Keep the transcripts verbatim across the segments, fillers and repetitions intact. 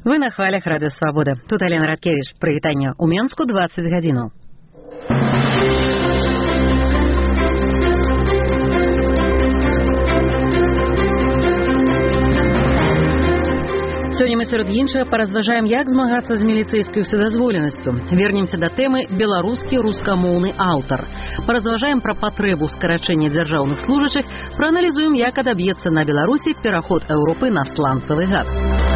Вы на хвалях Радио Свобода. Тут Алена Радкевич. Прывітанне ў Менску двадцать гадзінаў. Сёння мы сярод іншага паразважаем, як змагацца з міліцэйскай уседазволенасцю. Вернемся да тэмы «Беларускі рускамоўны аўтар». Паразважаем пра патрэбу скарачэння дзяржаўных служачых, прааналізуем, як адаб'ецца на Беларусі пераход Еўропы на сланцавы газ.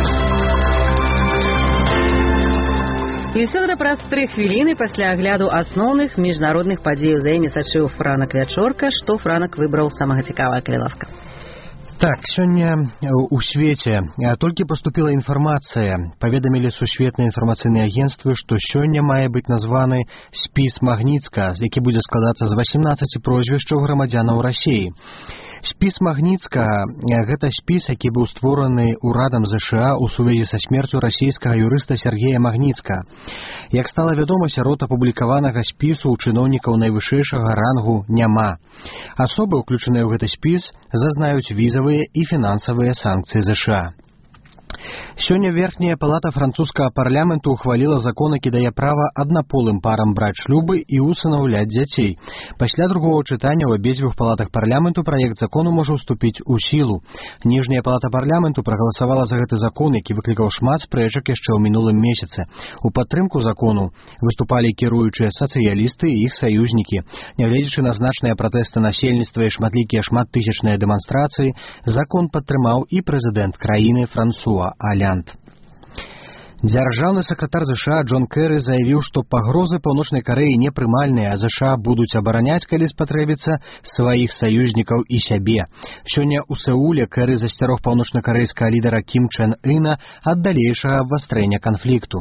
І ўсё гэта праз тры хвіліны пасля агляду асноўных міжнародных падзей. За імі сачыў Франак Вячорка. Што Франак выбраў самага цікавага, калі ласка? Так, сёння у свеце толькі паступіла інфармацыя. Паведамілі сусветныя інфармацыйныя агенцтвы, што сёння мае быць названы спіс Магніцка, які будзе складацца з васемнаццаці прозвішчаў грамадзянаў Расіі. Спіс Магніцка – гэта спіс, які быў створаны ўрадам ЗША ў сувязі са смерцю расійскага юрыста Сергея Магніцка. Як стала вядома, сярод апублікаванага спісу ў чыноўнікаў найвышэйшага рангу няма. Асобы, уключаныя ў гэты спіс, зазнаюць візавыя і фінансавыя санкцыі ЗША. Сёння верхняя палата французскага парламенту ухваліла закон, які дае права аднаполым парам браць шлюбы і усынаўляць дзяцей. Пасля другого чытання ў абедзвюх палатах парламенту праект закону можа ўступіць у сілу. Ніжняя палата парламенту прагаласавала за гэты закон, які выклікаў шмат спрэчак яшчэ ў мінулым месяцы. У падтрымку закону выступалі кіруючыя сацыялісты і іх саюзнікі. Нягледзячы на значныя пратэсты насельніцтва і шматлікія шматтысячныя дэманстрацыі, закон падтрымаў і прэзідэнт краіны Франсуа Олянд. Дзяржаўны сакратар ЗША Джон Кэры заявіў, што пагрозы Паўночнай Карэі непрымальныя, а ЗША будуць абараняць, калі спатрэбіцца, сваіх саюзнікаў і сябе. Сёння ў Сеуле Кэры засцярог паўночнакарэйскага лідара Кім Чен Іна ад далейшага абвастрэння канфлікту.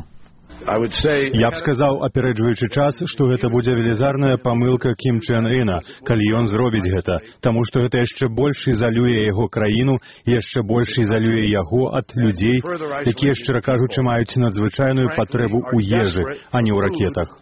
Я б сказаў, апярэджваючы час, што гэта будзе велізарная памылка Кім Чен Іна, калі ён зробіць гэта, таму што гэта яшчэ больш ізалюе яго краіну, яшчэ больш ізалюе яго ад людзей, якія, шчыра кажучы, маюць надзвычайную патрэбу ў ежы, а не ў ракетах.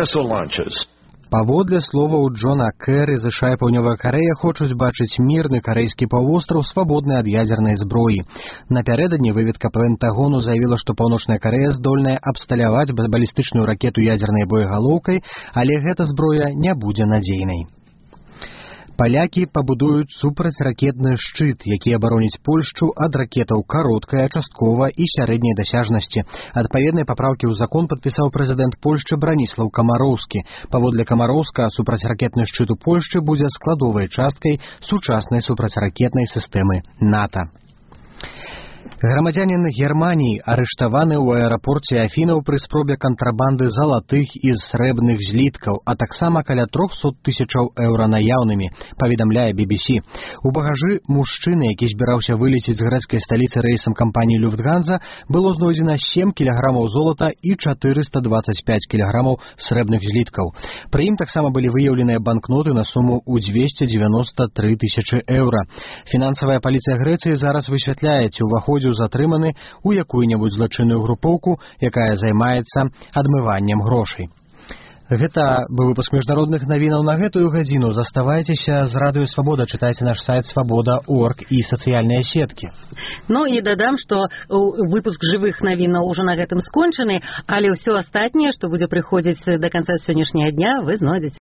Паводле словаў Джона Кэры, ЗША і Паўднёвая Карэя хочуць бачыць мірны карэйскі паўвостраў свабодны ад ядзернай зброі. Напярэдадні выведка Пентагону заявіла, што Паўночная Карэя здольная абсталяваць балістычную ракету ядзернай боегалоўкай, але гэта зброя не будзе надзейнай. Палякі пабудуюць супрацьракетны шчыт, які абароніць Польшчу ад ракетаў кароткай, часткова і сярэдняй дасяжнасці. Адпаведныя папраўкі ў закон падпісаў прэзідэнт Польшчы Браніслаў Камароўскі. Паводле Камароўска, супрацьракетны шчыт у Польшчы будзе складовай часткай сучаснай супрацьракетнай сістэмы НАТО. Грамадзянін Германіі арыштаваны ў аэрапорце Афінаў пры спробе кантрабанды залатых і срэбных зліткаў, а таксама каля трохсот тысячаў еўра наяўнымі, паведамляе би би сі. У багажы мужчыны, які збіраўся вылецець з грэцкай сталіцы рэйсам кампаніі Люфтганза, было знойдзена сем кілаграмаў золата і чатырыста дваццаць пяць кілаграмаў срэбных зліткаў. Пры ім таксама былі выяўленыя банкноты на суму ў дзвесце дзевяноста тры тысячы еўра. Фінансавая паліцыя Грэцыі зараз высвятляе, ці ўваходзіў затрыманы ў якую-небудзь злачынную групоўку, якая займаецца адмываннем грошай. Гэта быў выпуск міжнародных навінаў на гэтую гадзіну. Заставайцеся з Радыё Свабода, чытайце наш сайт свабода точка орг і сацыяльныя сеткі. Ну і дадам, што выпуск жывых навінаў ўжо на гэтым скончаны, але ўсё астатняе, што будзе прыходзіць да канца сённяшняга дня, вы знойдзеце.